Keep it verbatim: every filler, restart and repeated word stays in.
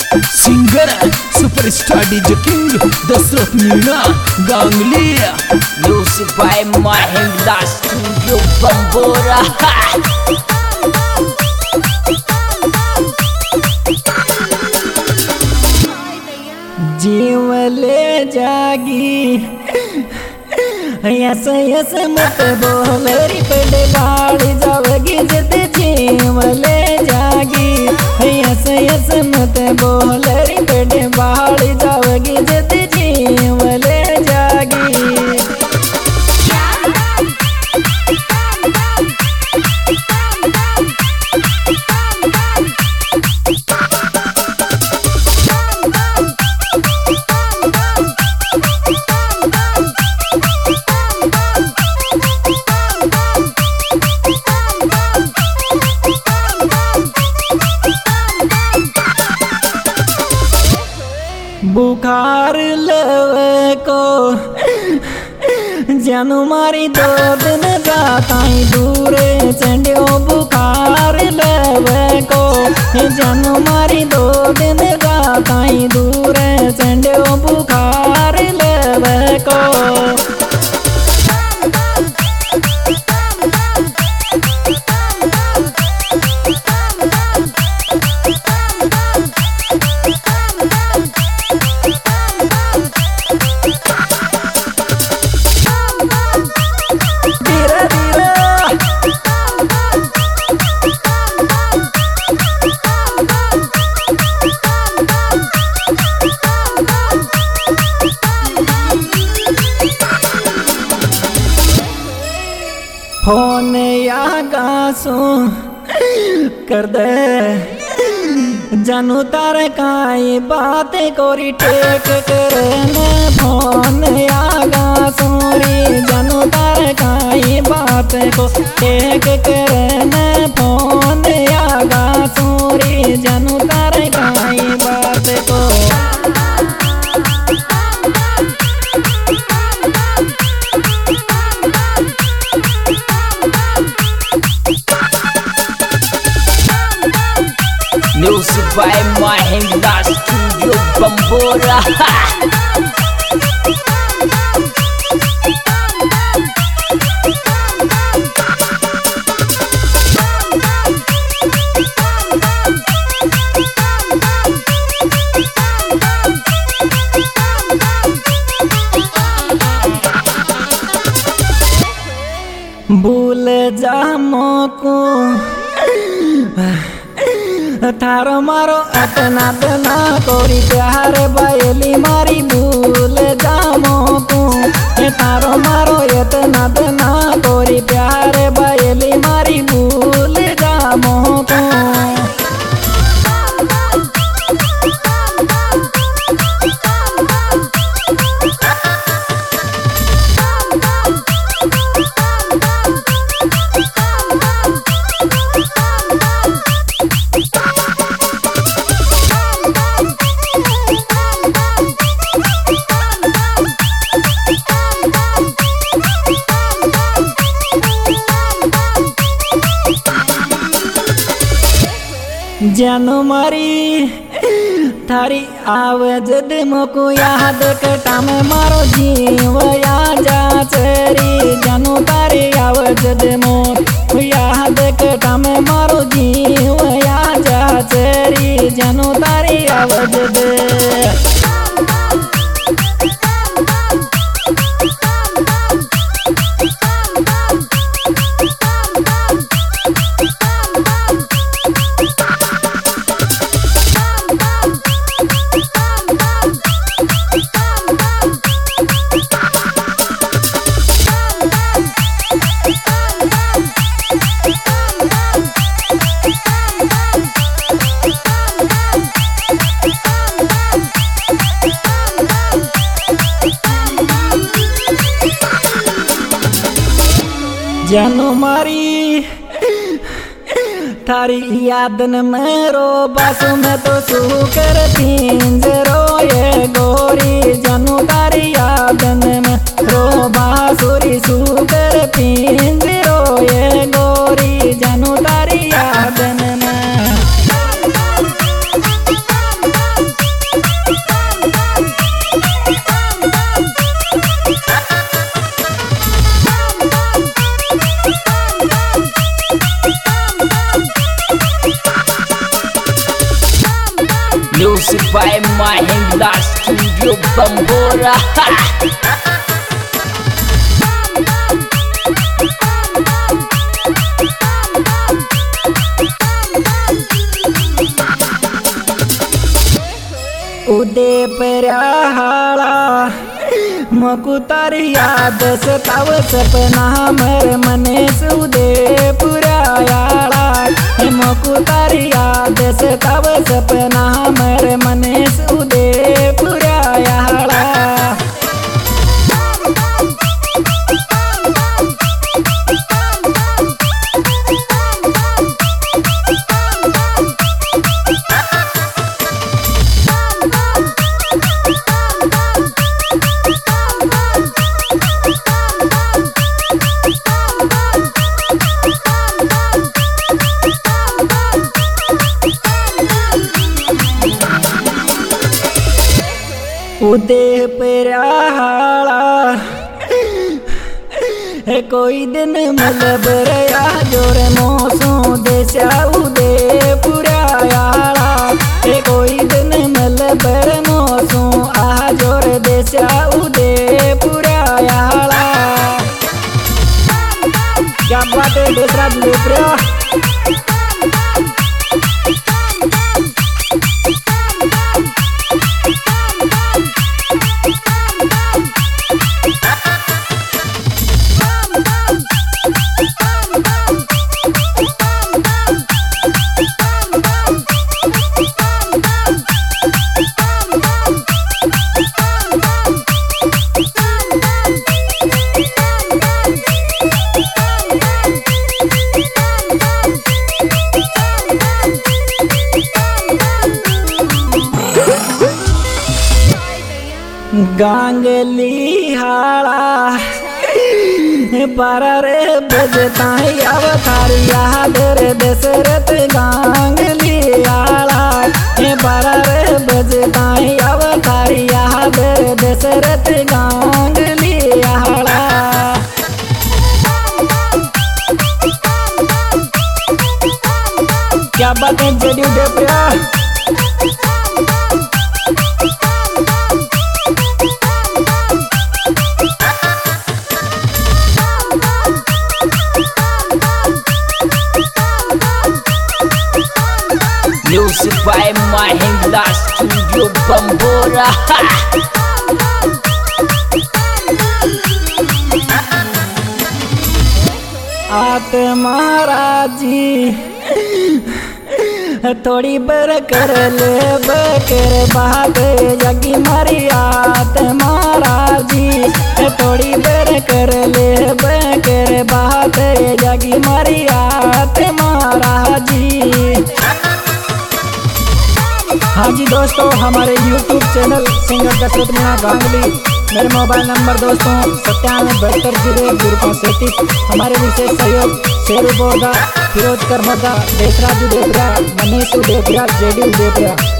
Singer superstar DJ king Dashrath Meena Gangli music by Mahindra studio Bambora. जीवले जागी yes yes मत बोल री पेड़ गाड़ी जावगी जद जीवले जागी यस यस मत बोल री पेड़ गाड़ी जावगी जद जीवले जागी। बुखार लवे को जानू मारी दो दिन राताई दूरे चंडियो बुखार लवे को जानू मारी दो दिन राताई दूरे चंडियो बुखार लवे को। फोन या गासू कर दे जानू तारे काई बात कोरी टेक करने फोन या गासू री जानू तारे काई बात को टेक करने फोन या गासू री जानू तारे काई बात को। Music by Mahindra studio Bambora. भूल जा मोको थारो मारो अतना तना कोरी प्यार बायली मारी भूल जामो को थारो मारो इतना तना कोरी प्यार बायली मारी भूल जामो को। जानू मारी थारी आवाज मोको याद कटा में मारो जीव या जा चरी जानू तारी आवाज मो याद कटा में मारो जीव या जा चरी जानू तारी आवाज दे। जानू मारी थारी यादन में रो बासु में तो सू कर तीन रो ये गोरी जानू तारी यादन में रो बासुरी सू कर तीन रो ये गोरी जानू तारी यादन में। by Mahindra Studio Bambora. उदे पर्याहाळा मकुतार याद सताव सपना मर मनेस उदे पुरायाळा मकुतार याद सताव सपना मर मनेस उदे पुरायाळा उदे पर्याहाळा कोई दिन मतलब रया जोर मोसो देशा उदे पुरायाळा कोई दिन मतलब मोसो आ जोर देशा उदे पुरायाळा क्या बात है दूसरा दूसरा गांगली हाड़ा पर बजता अवतार याद रे दशरथ गांगली हाड़ा पर बजता अवतार याद रे दशरथ गांगली हाड़ा क्या बात है जेडी डेपरा Music by Mahindra Studio Bambora. आत महाराजी थोड़ी बर कर ले बकर बात जगी मारी आत महाराजी थोड़ी बर कर ले बकर बात जगी मारी आत महाराजी। हाँ जी दोस्तों, हमारे YouTube channel singer Dashrath Meena Gangli, मेरे मोबाइल नंबर दोस्तों सत्तानवे बहत्तर जीरो जीरो पाँच सैंतीस। हमारे विशेष सहयोग शेरू बोरगा, फिरोज करमदा, देशराजू देवरा, मनीषू देवरा, जेडी देवरा।